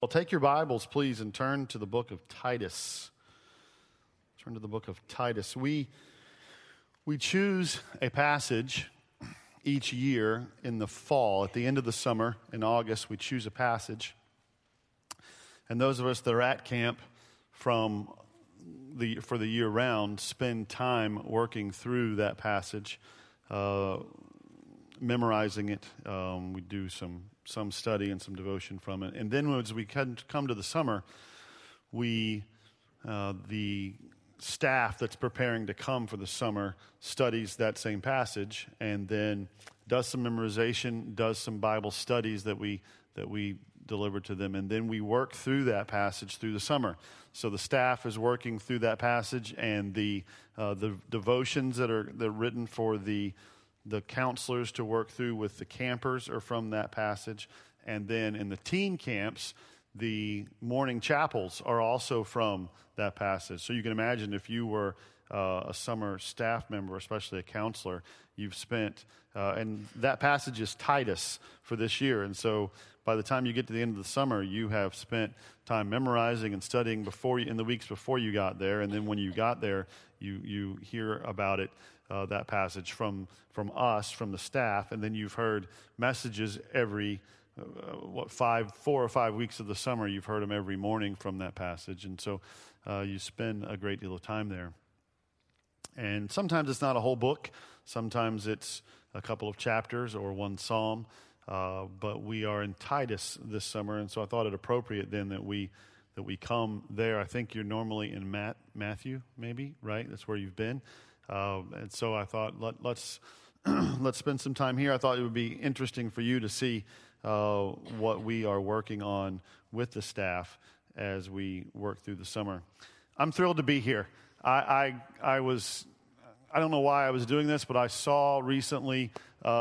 Well, take your Bibles, please, and turn to the book of Titus. Turn to the book of Titus. We choose a passage each year in the fall. At the end of the summer, in August, we choose a passage. And those of us that are at camp for the year round spend time working through that passage, memorizing it. We do some study and some devotion from it. And then as we come to the summer, the staff that's preparing to come for the summer studies that same passage and then does some memorization, does some Bible studies that we deliver to them, and then we work through that passage through the summer. So the staff is working through that passage, and the devotions that are written for the counselors to work through with the campers are from that passage. And then in the teen camps, the morning chapels are also from that passage. So you can imagine if you were a summer staff member, especially a counselor, you've spent, and that passage is Titus for this year. And so by the time you get to the end of the summer, you have spent time memorizing and studying in the weeks before you got there. And then when you got there, you hear about it. That passage from us, from the staff, and then you've heard messages every 4 or 5 weeks of the summer. You've heard them every morning from that passage, and so you spend a great deal of time there. And sometimes it's not a whole book, sometimes it's a couple of chapters or one psalm, but we are in Titus this summer, and so I thought it appropriate then that we come there. I think you're normally in Matthew, maybe, right? That's where you've been. And so I thought, let's spend some time here. I thought it would be interesting for you to see what we are working on with the staff as we work through the summer. I'm thrilled to be here. I don't know why I was doing this, but I saw recently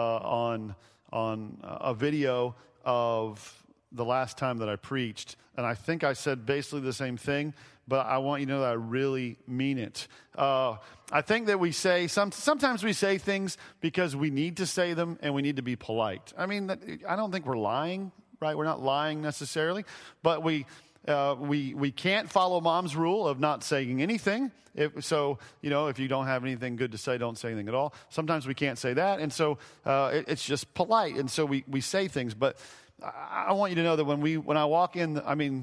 on a video of the last time that I preached, and I think I said basically the same thing, but I want you to know that I really mean it. I think that we say, sometimes we say things because we need to say them and we need to be polite. I mean, I don't think we're lying, right? We're not lying necessarily, but we can't follow Mom's rule of not saying anything. If you don't have anything good to say, don't say anything at all. Sometimes we can't say that, and so it's just polite, and so we say things. But I want you to know that when I walk in, I mean,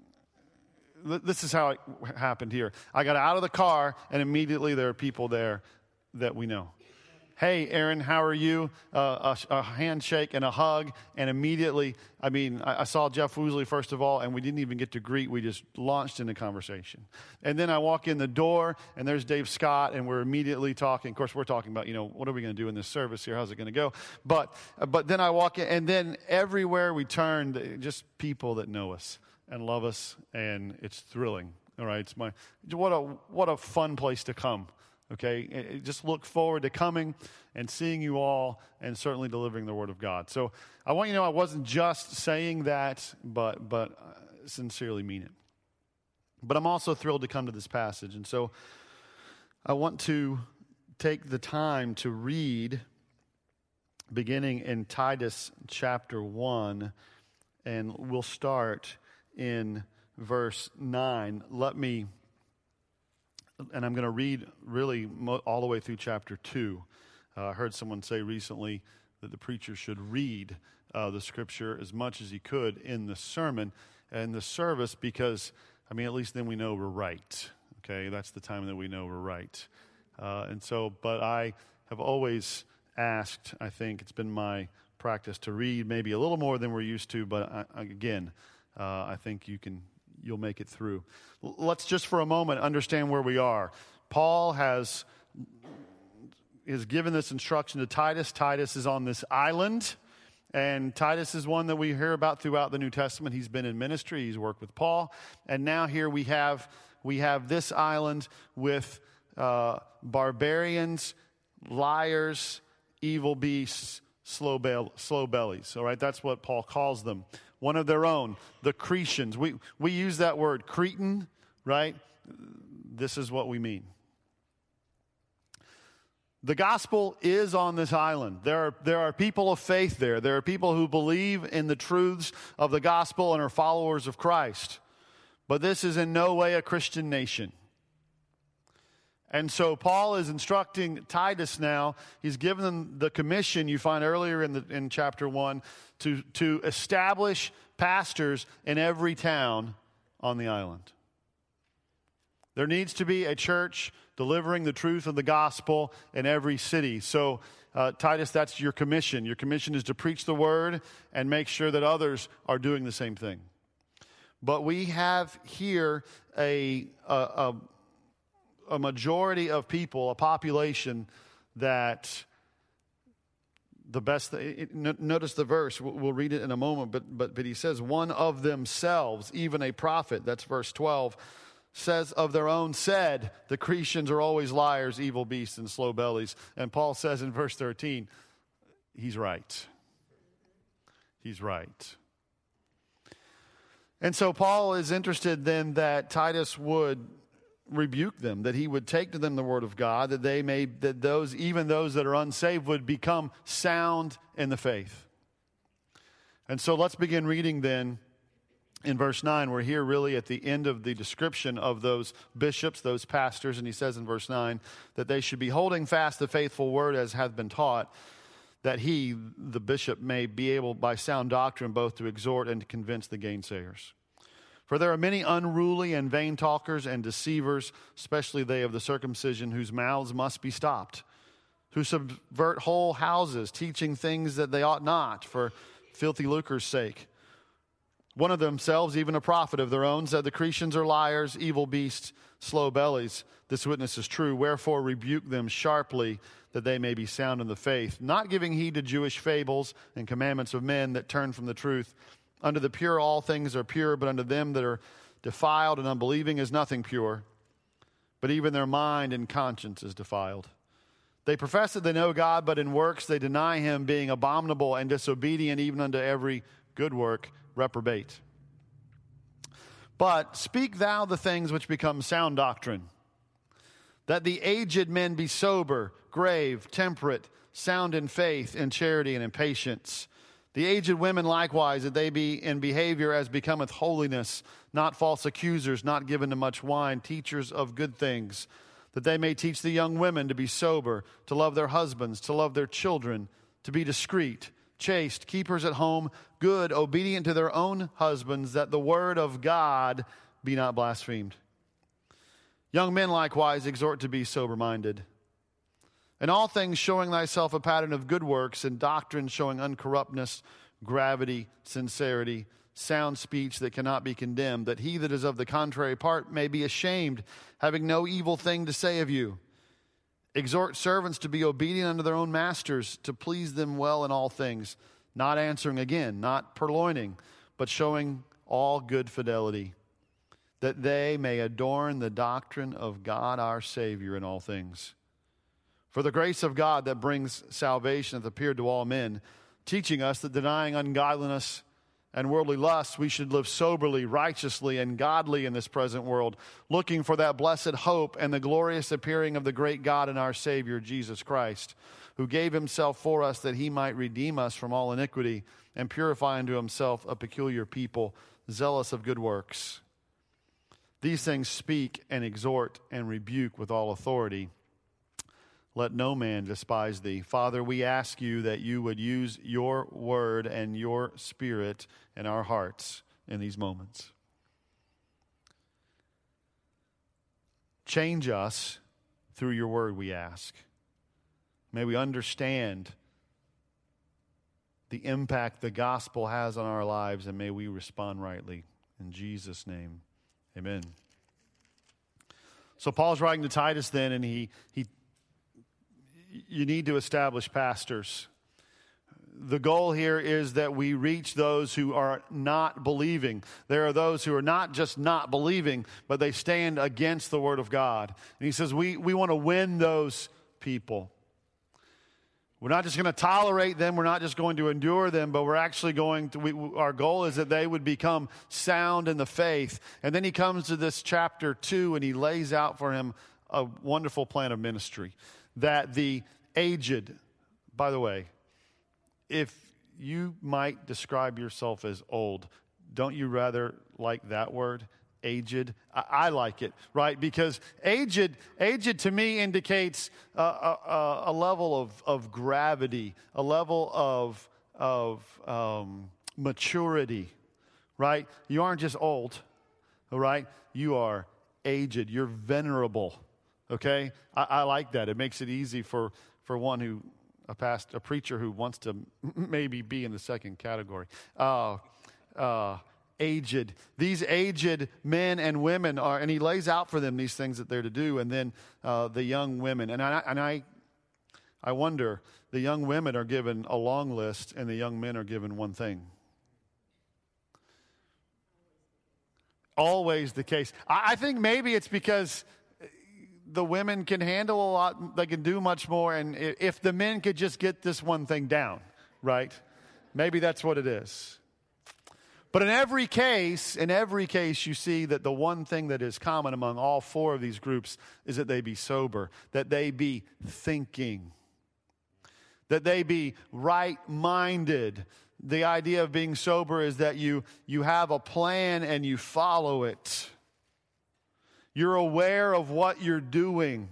this is how it happened here. I got out of the car, and immediately there are people there that we know. Hey, Aaron, how are you? A handshake and a hug, and immediately, I saw Jeff Woosley first of all, and we didn't even get to greet. We just launched into conversation. And then I walk in the door, and there's Dave Scott, and we're immediately talking. Of course, we're talking about, what are we going to do in this service here? How's it going to go? But then I walk in, and then everywhere we turn, just people that know us and love us, and it's thrilling. All right, what a fun place to come. Okay, just look forward to coming and seeing you all and certainly delivering the Word of God. So I want you to know I wasn't just saying that, but sincerely mean it. But I'm also thrilled to come to this passage. And so I want to take the time to read beginning in Titus chapter 1, and we'll start in verse 9. And I'm going to read really all the way through chapter 2. I heard someone say recently that the preacher should read the scripture as much as he could in the sermon and the service because, at least then we know we're right. Okay, that's the time that we know we're right. But I have always asked, I think it's been my practice to read maybe a little more than we're used to, but I think you'll make it through. Let's just for a moment understand where we are. Paul has given this instruction to Titus. Titus is on this island, and Titus is one that we hear about throughout the New Testament. He's been in ministry. He's worked with Paul, and now here we have this island with barbarians, liars, evil beasts, slow bellies. All right, that's what Paul calls them. One of their own, the Cretans. We use that word Cretan, right? This is what we mean. The gospel is on this island. There are people of faith there. There are people who believe in the truths of the gospel and are followers of Christ. But this is in no way a Christian nation. And so Paul is instructing Titus now. He's given them the commission you find earlier in chapter 1 to establish pastors in every town on the island. There needs to be a church delivering the truth of the gospel in every city. So, Titus, that's your commission. Your commission is to preach the word and make sure that others are doing the same thing. But we have here a majority of people, a population that notice the verse, we'll read it in a moment, but he says, one of themselves, even a prophet, that's verse 12, says of their own said, the Cretians are always liars, evil beasts, and slow bellies. And Paul says in verse 13, he's right. He's right. And so Paul is interested then that Titus would rebuke them, that he would take to them the word of God, that those that are unsaved would become sound in the faith. And so let's begin reading then in verse 9. We're here really at the end of the description of those bishops, those pastors, and he says in verse 9 that they should be holding fast the faithful word as hath been taught, that he, the bishop, may be able by sound doctrine both to exhort and to convince the gainsayers. For there are many unruly and vain talkers and deceivers, especially they of the circumcision, whose mouths must be stopped, who subvert whole houses, teaching things that they ought not for filthy lucre's sake. One of themselves, even a prophet of their own, said the Cretians are liars, evil beasts, slow bellies. This witness is true. Wherefore rebuke them sharply, that they may be sound in the faith, not giving heed to Jewish fables and commandments of men that turn from the truth. Unto the pure all things are pure, but unto them that are defiled and unbelieving is nothing pure. But even their mind and conscience is defiled. They profess that they know God, but in works they deny him, being abominable and disobedient even unto every good work, reprobate. But speak thou the things which become sound doctrine, that the aged men be sober, grave, temperate, sound in faith, in charity, and in patience. The aged women likewise, that they be in behavior as becometh holiness, not false accusers, not given to much wine, teachers of good things, that they may teach the young women to be sober, to love their husbands, to love their children, to be discreet, chaste, keepers at home, good, obedient to their own husbands, that the word of God be not blasphemed. Young men likewise exhort to be sober-minded. In all things showing thyself a pattern of good works, and doctrine showing uncorruptness, gravity, sincerity, sound speech that cannot be condemned, that he that is of the contrary part may be ashamed, having no evil thing to say of you. Exhort servants to be obedient unto their own masters, to please them well in all things, not answering again, not purloining, but showing all good fidelity, that they may adorn the doctrine of God our Savior in all things. For the grace of God that brings salvation hath appeared to all men, teaching us that denying ungodliness and worldly lusts, we should live soberly, righteously, and godly in this present world, looking for that blessed hope and the glorious appearing of the great God and our Savior, Jesus Christ, who gave himself for us that he might redeem us from all iniquity and purify unto himself a peculiar people, zealous of good works. These things speak and exhort and rebuke with all authority. Let no man despise thee. Father, we ask you that you would use your word and your spirit in our hearts in these moments. Change us through your word, we ask. May we understand the impact the gospel has on our lives, and may we respond rightly. In Jesus' name, amen. So Paul's writing to Titus then, and you need to establish pastors. The goal here is that we reach those who are not believing. There are those who are not just not believing, but they stand against the word of God. And he says, we want to win those people. We're not just going to tolerate them. We're not just going to endure them, but we're actually our goal is that they would become sound in the faith. And then he comes to this chapter 2 and he lays out for him a wonderful plan of ministry. that the aged, by the way, if you might describe yourself as old, don't you rather like that word? Aged. I like it, right? Because aged to me indicates a level of gravity, a level of maturity, right? You aren't just old, all right? You are aged. You're venerable, okay? I like that. It makes it easy for one a preacher who wants to maybe be in the second category. Aged. These aged men and women are, and he lays out for them these things that they're to do, and then the young women. And I wonder, the young women are given a long list, and the young men are given one thing. Always the case. I think maybe it's because the women can handle a lot, they can do much more, and if the men could just get this one thing down, right? Maybe that's what it is. But in every case, you see that the one thing that is common among all four of these groups is that they be sober, that they be thinking, that they be right-minded. The idea of being sober is that you have a plan and you follow it. You're aware of what you're doing.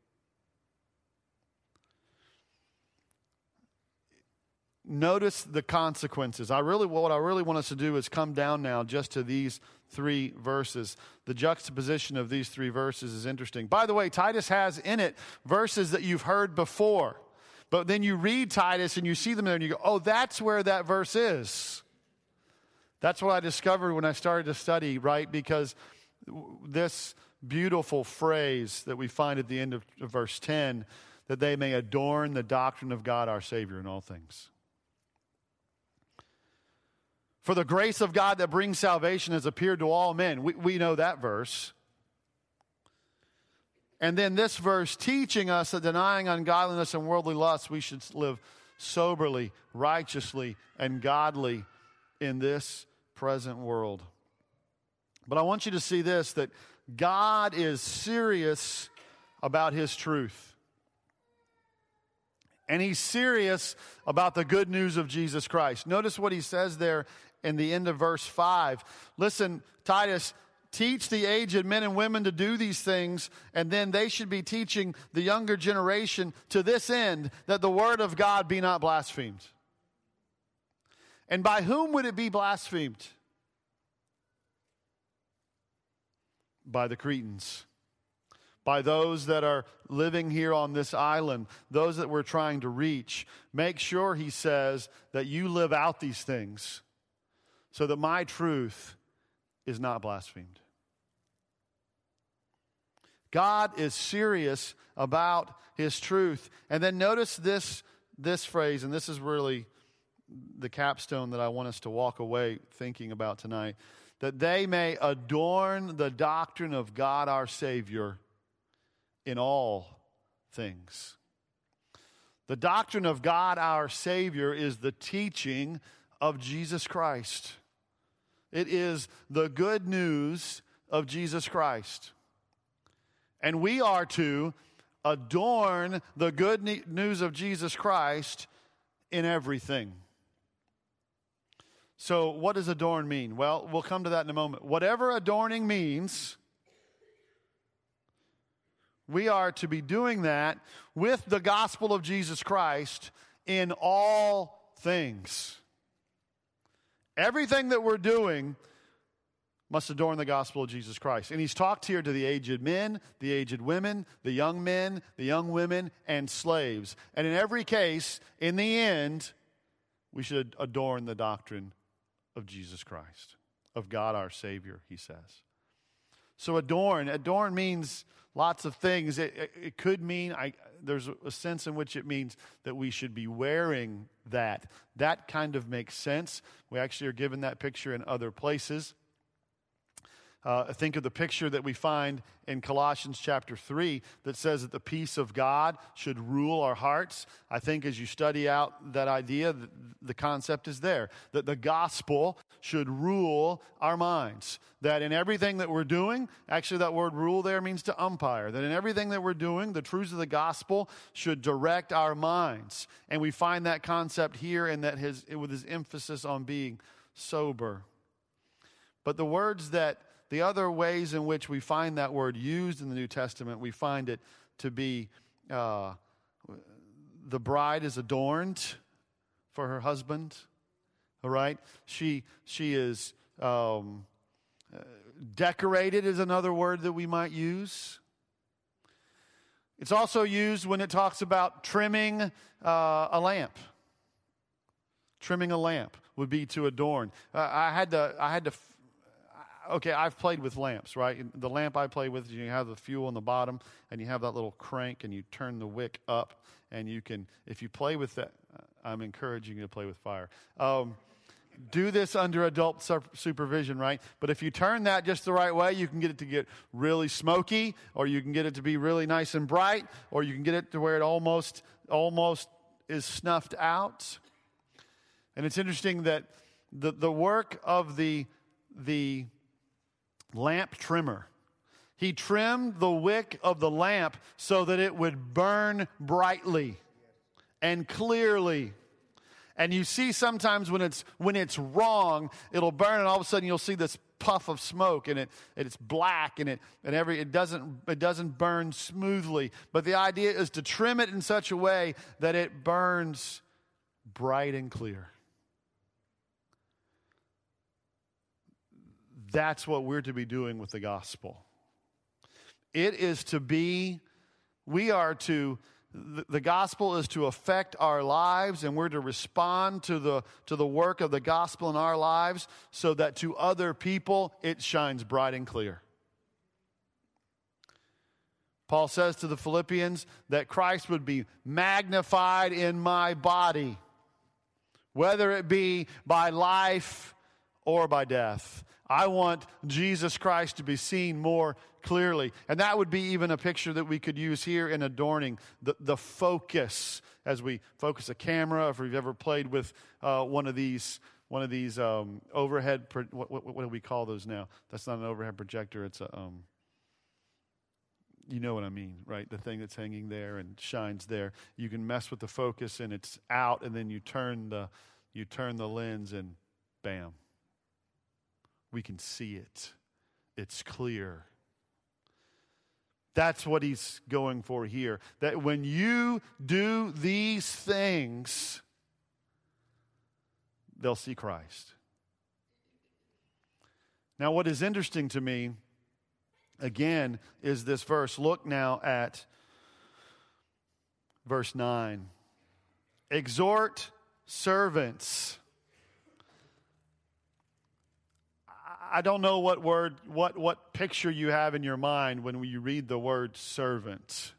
Notice the consequences. What I really want us to do is come down now just to these three verses. The juxtaposition of these three verses is interesting. By the way, Titus has in it verses that you've heard before. But then you read Titus and you see them there and you go, oh, that's where that verse is. That's what I discovered when I started to study, right? Because this beautiful phrase that we find at the end of verse 10, that they may adorn the doctrine of God our Savior in all things. For the grace of God that brings salvation has appeared to all men. We know that verse. And then this verse teaching us that denying ungodliness and worldly lust, we should live soberly, righteously, and godly in this present world. But I want you to see this, that God is serious about His truth. And He's serious about the good news of Jesus Christ. Notice what He says there in the end of verse 5. Listen, Titus, teach the aged men and women to do these things, and then they should be teaching the younger generation to this end, that the word of God be not blasphemed. And by whom would it be blasphemed? By the Cretans. By those that are living here on this island, those that we're trying to reach. Make sure, he says, that you live out these things so that my truth is not blasphemed. God is serious about His truth. And then notice this phrase, and this is really the capstone that I want us to walk away thinking about tonight, that they may adorn the doctrine of God our Savior in all things. The doctrine of God our Savior is the teaching of Jesus Christ. It is the good news of Jesus Christ. And we are to adorn the good news of Jesus Christ in everything. So what does adorn mean? Well, we'll come to that in a moment. Whatever adorning means, we are to be doing that with the gospel of Jesus Christ in all things. Everything that we're doing must adorn the gospel of Jesus Christ. And he's talked here to the aged men, the aged women, the young men, the young women, and slaves. And in every case, in the end, we should adorn the doctrine of Jesus Christ, of God our Savior, he says. So adorn means lots of things. It could mean, there's a sense in which it means that we should be wearing that. That kind of makes sense. We actually are given that picture in other places. Think of the picture that we find in Colossians chapter 3 that says that the peace of God should rule our hearts. I think as you study out that idea, the concept is there, that the gospel should rule our minds. That in everything that we're doing, actually that word rule there means to umpire, that in everything that we're doing, the truths of the gospel should direct our minds. And we find that concept here and that with his emphasis on being sober. But the other ways in which we find that word used in the New Testament, we find it to be the bride is adorned for her husband. All right? She is decorated is another word that we might use. It's also used when it talks about trimming a lamp. Trimming a lamp would be to adorn. Okay, I've played with lamps, right? The lamp I play with, you have the fuel on the bottom, and you have that little crank, and you turn the wick up, and you can, if you play with that, I'm encouraging you to play with fire. Do this under adult supervision, right? But if you turn that just the right way, you can get it to get really smoky, or you can get it to be really nice and bright, or you can get it to where it almost is snuffed out. And it's interesting that the work of the lamp trimmer, he trimmed the wick of the lamp so that it would burn brightly and clearly. And you see sometimes when it's wrong, it'll burn, and all of a sudden you'll see this puff of smoke, and it's black, and it doesn't burn smoothly. But the idea is to trim it in such a way that it burns bright and clear. That's what we're to be doing with the gospel. It is to be, the gospel is to affect our lives, and we're to respond to the work of the gospel in our lives so that to other people it shines bright and clear. Paul says to the Philippians that Christ would be magnified in my body, whether it be by life or by death. I want Jesus Christ to be seen more clearly. And that would be even a picture that we could use here in adorning the focus as we focus a camera. If we've ever played with one of these overhead, what do we call those now? That's not an overhead projector. It's a, you know what I mean, right? The thing that's hanging there and shines there. You can mess with the focus and it's out, and then you turn the lens and bam. We can see it. It's clear. That's what he's going for here. That when you do these things, they'll see Christ. Now, what is interesting to me, again, is this verse. Look now at verse 9. Exhort servants. I don't know what picture you have in your mind when you read the word servant.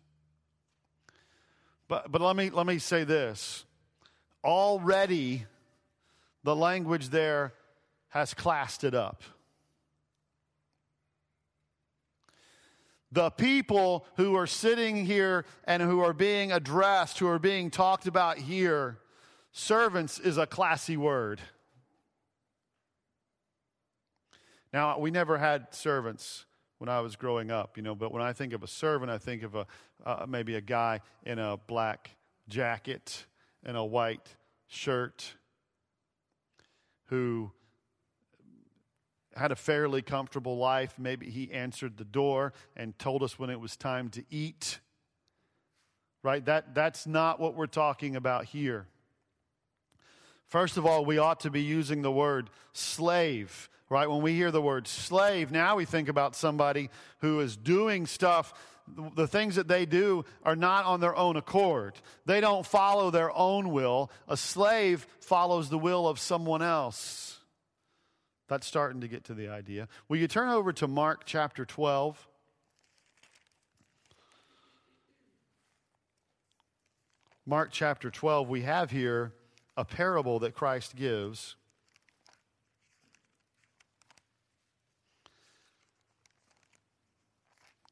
But let me say this. Already, the language there has classed it up. The people who are sitting here and who are being addressed, who are being talked about here, servants is a classy word. Now, we never had servants when I was growing up, but when I think of a servant, I think of maybe a guy in a black jacket and a white shirt who had a fairly comfortable life. Maybe he answered the door and told us when it was time to eat. Right? That's not what we're talking about here. First of all, we ought to be using the word slave. Right? When we hear the word slave, now we think about somebody who is doing stuff. The things that they do are not on their own accord. They don't follow their own will. A slave follows the will of someone else. That's starting to get to the idea. Will you turn over to Mark chapter 12? Mark chapter 12, we have here a parable that Christ gives.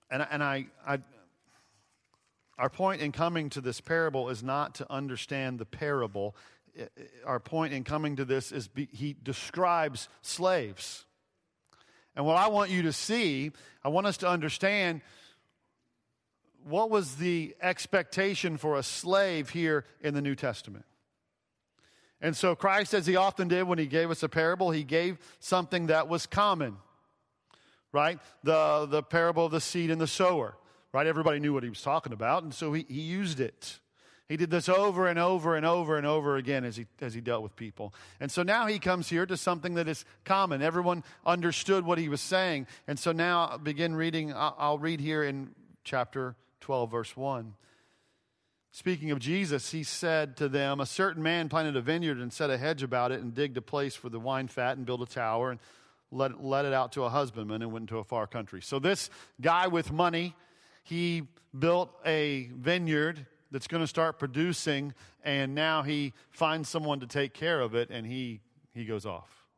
Our point in coming to this parable is not to understand the parable. Our point in coming to this is he describes slaves. And what I want you to see, I want us to understand what was the expectation for a slave here in the New Testament. And so Christ, as he often did when he gave us a parable, he gave something that was common, right? The parable of the seed and the sower, right? Everybody knew what he was talking about, and so he used it. He did this over and over and over and over again as he dealt with people. And so now he comes here to something that is common. Everyone understood what he was saying. And so now I'll begin reading. I'll read here in chapter 12, verse 1. Speaking of Jesus, he said to them, "A certain man planted a vineyard and set a hedge about it and digged a place for the wine fat and built a tower and let it out to a husbandman and went into a far country." So this guy with money, he built a vineyard that's going to start producing, and now he finds someone to take care of it, and he goes off.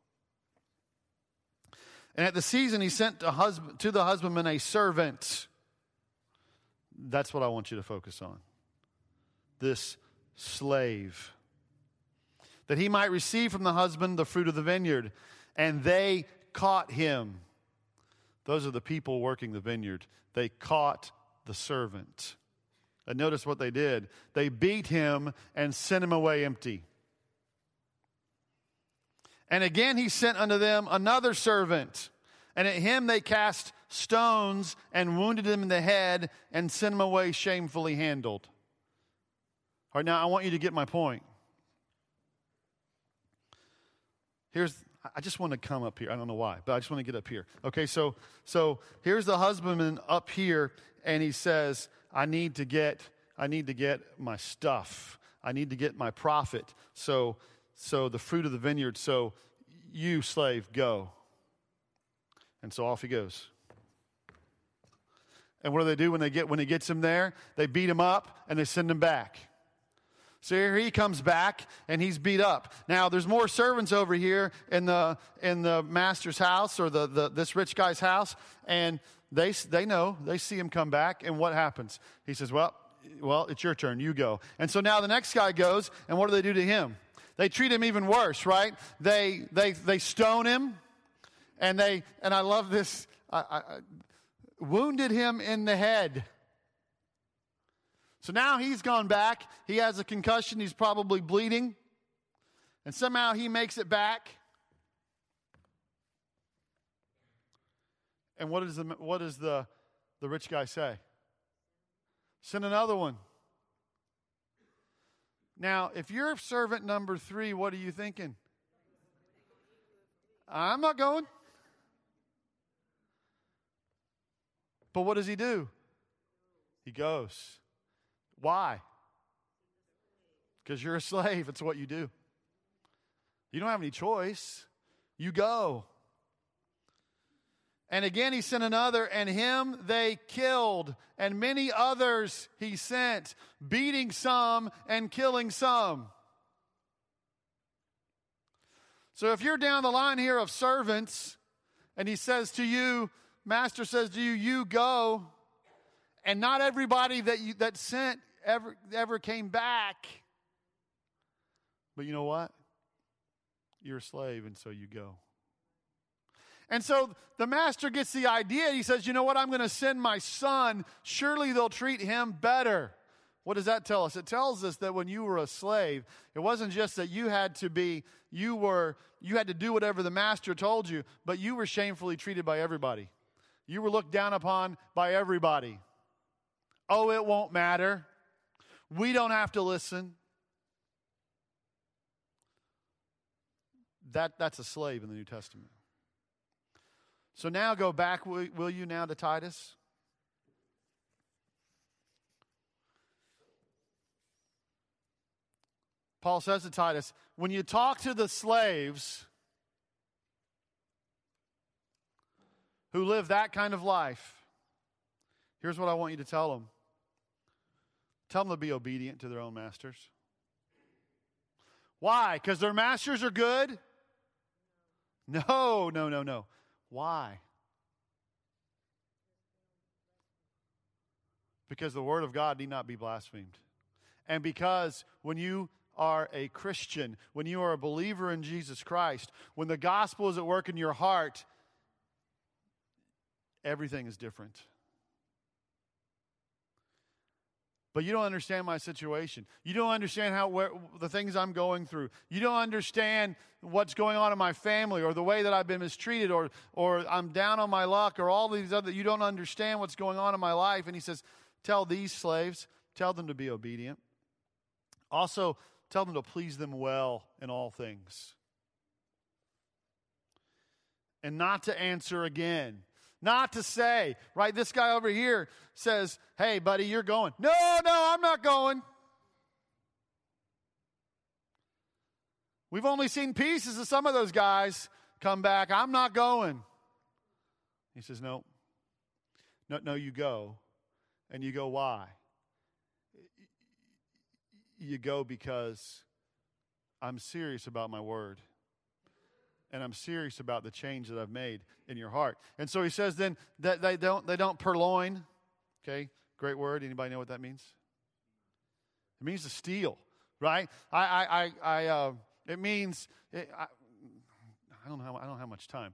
And at the season, he sent to the husbandman a servant. That's what I want you to focus on. This slave. That he might receive from the husband the fruit of the vineyard. And they caught him. Those are the people working the vineyard. They caught the servant. And notice what they did. They beat him and sent him away empty. And again he sent unto them another servant. And at him they cast stones and wounded him in the head and sent him away shamefully handled. All right, now I want you to get my point. I just want to come up here. I don't know why, but I just want to get up here. Okay, so here's the husbandman up here, and he says, I need to get my stuff. I need to get my profit. So the fruit of the vineyard. So you, slave, go. And so off he goes. And what do when he gets him there? They beat him up and they send him back. So here he comes back and he's beat up. Now there's more servants over here in the master's house or this rich guy's house, and they know, they see him come back, and what happens? He says, well, it's your turn, you go. And so now the next guy goes, and what do they do to him? They treat him even worse, right? They stone him, and I love this. I wounded him in the head. So now he's gone back. He has a concussion. He's probably bleeding. And somehow he makes it back. And what does the rich guy say? Send another one. Now, if you're servant number 3, what are you thinking? I'm not going. But what does he do? He goes. Why? Because you're a slave. It's what you do. You don't have any choice. You go. And again he sent another, and him they killed. And many others he sent, beating some and killing some. So if you're down the line here of servants, and he says to you, master says to you, you go, and not everybody that sent ever came back. But you know what? You're a slave, and so you go. And so the master gets the idea. He says, you know what? I'm going to send my son. Surely they'll treat him better. What does that tell us? It tells us that when you were a slave, it wasn't just that you had to do whatever the master told you, but you were shamefully treated by everybody. You were looked down upon by everybody. Oh, it won't matter. We don't have to listen. That's a slave in the New Testament. So now go back, will you now, to Titus? Paul says to Titus, when you talk to the slaves who live that kind of life, here's what I want you to tell them. Tell them to be obedient to their own masters. Why? Because their masters are good? No. Why? Because the word of God need not be blasphemed. And because when you are a Christian, when you are a believer in Jesus Christ, when the gospel is at work in your heart, everything is different. But you don't understand my situation. You don't understand the things I'm going through. You don't understand what's going on in my family, or the way that I've been mistreated, or I'm down on my luck, or all these other. You don't understand what's going on in my life. And he says, tell these slaves, tell them to be obedient. Also, tell them to please them well in all things. And not to answer again. Not to say, right, this guy over here says, hey, buddy, you're going. No, I'm not going. We've only seen pieces of some of those guys come back. I'm not going. He says, no, you go. And you go, why? You go because I'm serious about my word. And I'm serious about the change that I've made in your heart. And so he says then that they don't purloin. Okay, great word. Anybody know what that means? It means to steal, right? It means I don't have much time.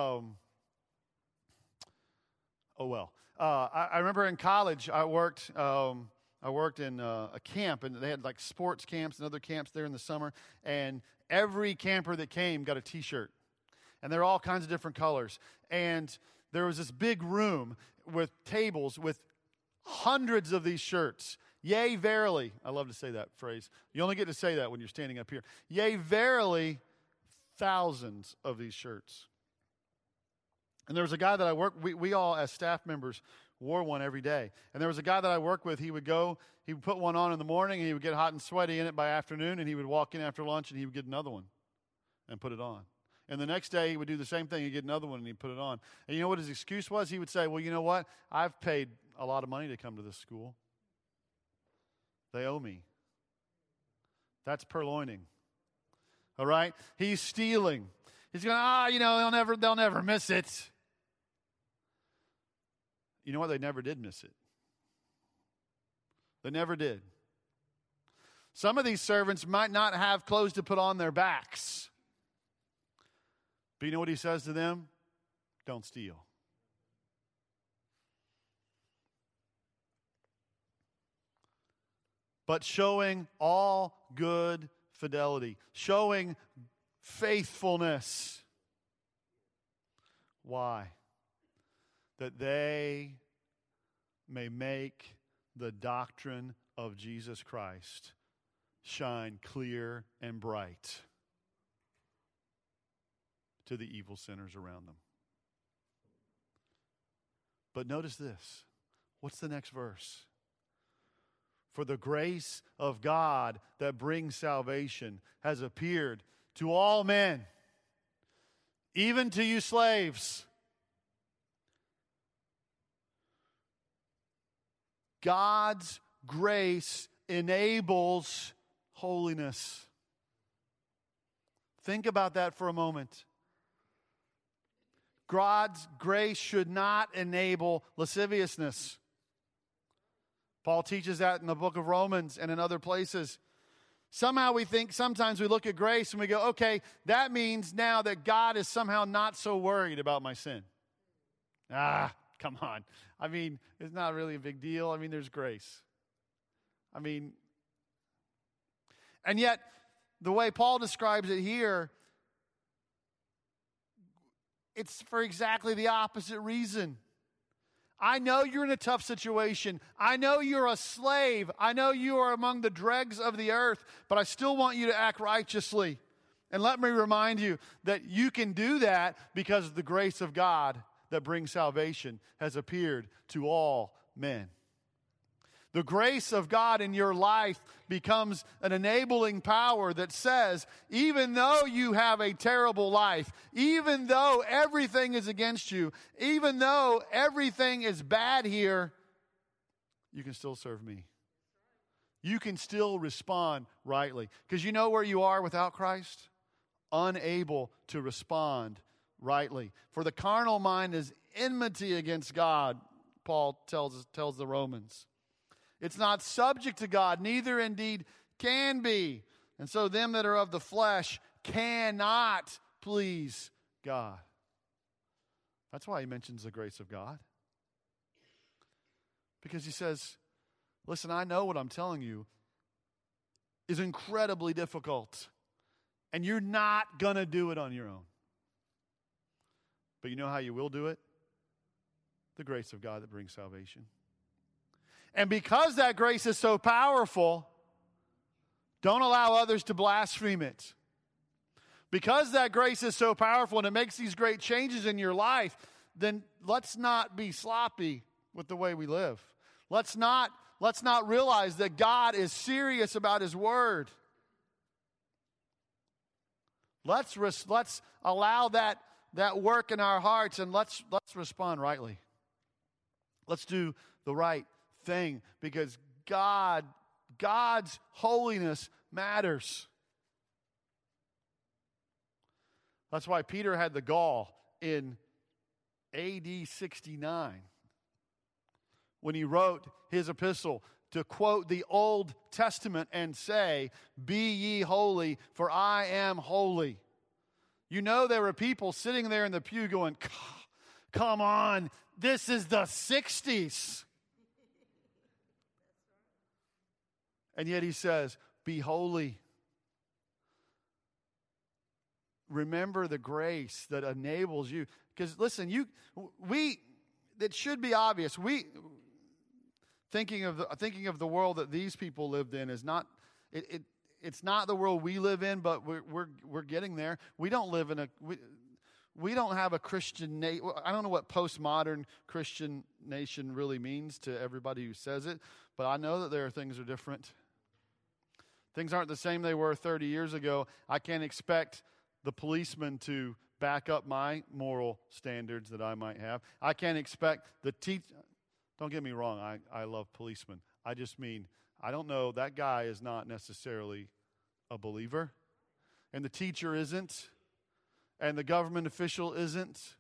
I remember in college I worked in a camp, and they had like sports camps and other camps there in the summer, and every camper that came got a T-shirt, and they're all kinds of different colors. And there was this big room with tables with hundreds of these shirts. Yea, verily. I love to say that phrase. You only get to say that when you're standing up here. Yea, verily, thousands of these shirts. And there was a guy that I worked, we all as staff members wore one every day. And there was a guy that I worked with, he would put one on in the morning, and he would get hot and sweaty in it by afternoon, and he would walk in after lunch, and he would get another one and put it on. And the next day, he would do the same thing. He'd get another one, and he'd put it on. And you know what his excuse was? He would say, well, you know what? I've paid a lot of money to come to this school. They owe me. That's purloining. All right? He's stealing. He's going, they'll never miss it. You know what? They never did miss it. They never did. Some of these servants might not have clothes to put on their backs. But you know what he says to them? Don't steal. But showing all good fidelity, showing faithfulness. Why? That they may make the doctrine of Jesus Christ shine clear and bright to the evil sinners around them. But notice this. What's the next verse? For the grace of God that brings salvation has appeared to all men, even to you slaves. God's grace enables holiness. Think about that for a moment. God's grace should not enable lasciviousness. Paul teaches that in the book of Romans and in other places. Somehow sometimes we look at grace and we go, okay, that means now that God is somehow not so worried about my sin. Come on. I mean, it's not really a big deal. I mean, there's grace. And yet, the way Paul describes it here, it's for exactly the opposite reason. I know you're in a tough situation. I know you're a slave. I know you are among the dregs of the earth, but I still want you to act righteously. And let me remind you that you can do that because the grace of God that brings salvation has appeared to all men. The grace of God in your life becomes an enabling power that says, even though you have a terrible life, even though everything is against you, even though everything is bad here, you can still serve me. You can still respond rightly. Because you know where you are without Christ? Unable to respond rightly. For the carnal mind is enmity against God, Paul tells the Romans. It's not subject to God, neither indeed can be. And so them that are of the flesh cannot please God. That's why he mentions the grace of God. Because he says, listen, I know what I'm telling you is incredibly difficult. And you're not going to do it on your own. But you know how you will do it? The grace of God that brings salvation. And because that grace is so powerful, don't allow others to blaspheme it. Because that grace is so powerful and it makes these great changes in your life, then let's not be sloppy with the way we live. Let's not realize that God is serious about His Word. Let's allow that work in our hearts, and let's respond rightly. Let's do the right thing, because God's holiness matters. That's why Peter had the gall in AD 69 when he wrote his epistle to quote the Old Testament and say, "Be ye holy, for I am holy." You know, there were people sitting there in the pew going, "Come on, this is the 60s." And yet he says, "Be holy." Remember the grace that enables you. Because listen, it should be obvious. Thinking of the world that these people lived in is not it's not the world we live in, but we're getting there. We don't live in we don't have a Christian nation. I don't know what postmodern Christian nation really means to everybody who says it, but I know that there are things that are different. Things aren't the same they were 30 years ago. I can't expect the policeman to back up my moral standards that I might have. I can't expect the teacher. Don't get me wrong, I love policemen. I just mean, I don't know, that guy is not necessarily a believer. And the teacher isn't. And the government official isn't.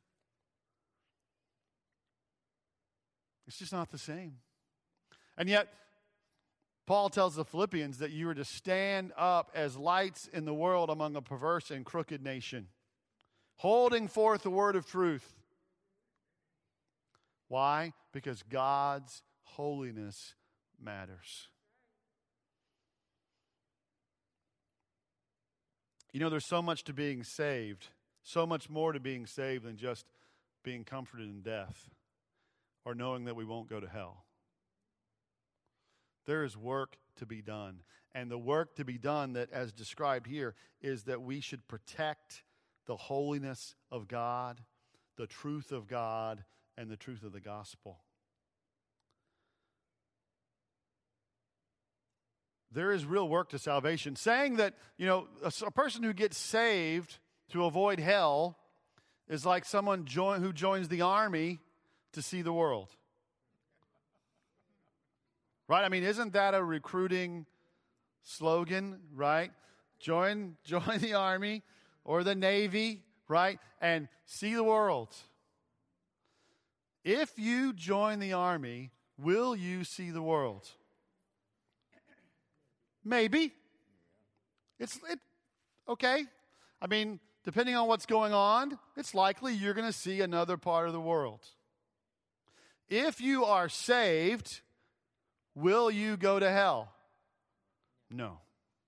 It's just not the same. And yet, Paul tells the Philippians that you are to stand up as lights in the world among a perverse and crooked nation, holding forth the word of truth. Why? Because God's holiness matters. You know, there's so much to being saved, so much more to being saved than just being comforted in death or knowing that we won't go to hell. There is work to be done. And the work to be done that, as described here, is that we should protect the holiness of God, the truth of God, and the truth of the gospel. There is real work to salvation. Saying that, a person who gets saved to avoid hell is like someone who joins the army to see the world. Right? I mean, isn't that a recruiting slogan, right? Join the army or the Navy, right? And see the world. If you join the army, will you see the world? Maybe. Okay. I mean, depending on what's going on, it's likely you're going to see another part of the world. If you are saved, will you go to hell? No.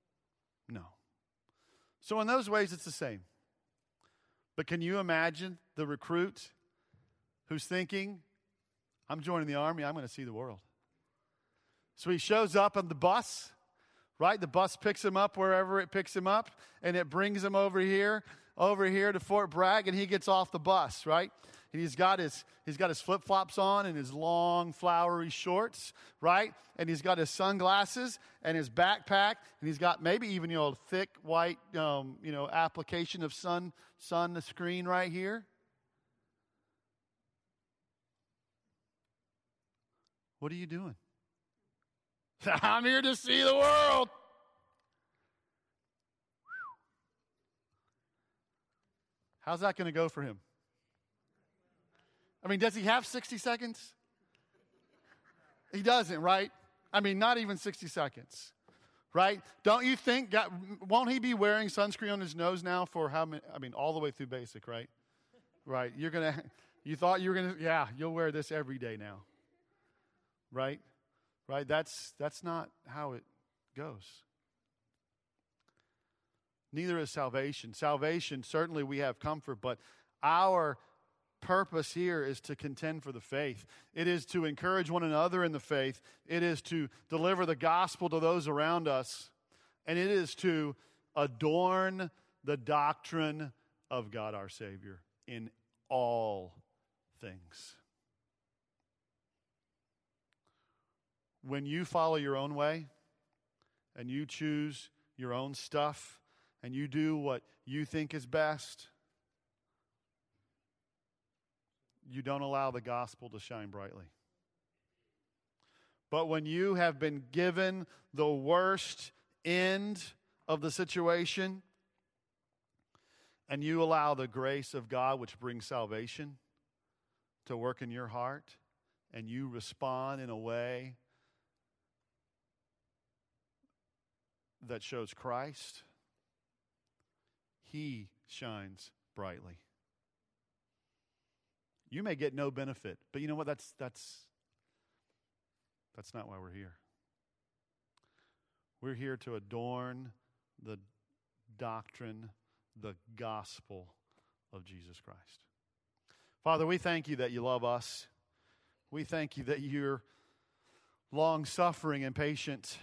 So in those ways, it's the same. But can you imagine the recruit who's thinking, I'm joining the army, I'm going to see the world. So he shows up on the bus, right? The bus picks him up wherever it picks him up, and it brings him over here to Fort Bragg, and he gets off the bus, right? And he's got his flip-flops on and his long flowery shorts, right? And he's got his sunglasses and his backpack, and he's got maybe even a thick white application of sun the screen right here. What are you doing? I'm here to see the world. How's that going to go for him? I mean, does he have 60 seconds? He doesn't, right? I mean, not even 60 seconds, right? Don't you think, won't he be wearing sunscreen on his nose now for how many, I mean, all the way through basic, right? Right, you thought you were going to, yeah, you'll wear this every day now, right? Right, that's not how it goes. Neither is salvation. Salvation, certainly we have comfort, but our purpose here is to contend for the faith. It is to encourage one another in the faith. It is to deliver the gospel to those around us. And it is to adorn the doctrine of God our Savior in all things. When you follow your own way and you choose your own stuff and you do what you think is best, you don't allow the gospel to shine brightly. But when you have been given the worst end of the situation and you allow the grace of God, which brings salvation, to work in your heart, and you respond in a way that shows Christ, He shines brightly. You may get no benefit, but you know what? That's not why we're here. We're here to adorn the doctrine, the gospel of Jesus Christ. Father, we thank you that you love us. We thank you that you're long-suffering and patient.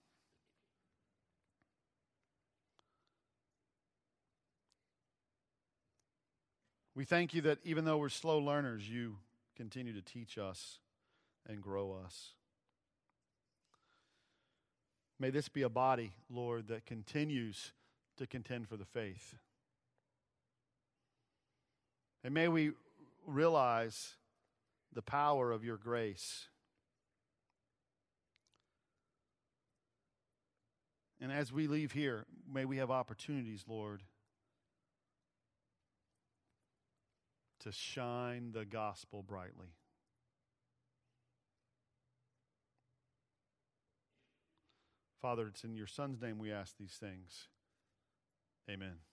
We thank you that even though we're slow learners, you continue to teach us and grow us. May this be a body, Lord, that continues to contend for the faith. And may we realize the power of your grace. And as we leave here, may we have opportunities, Lord, to shine the gospel brightly. Father, it's in your Son's name we ask these things. Amen.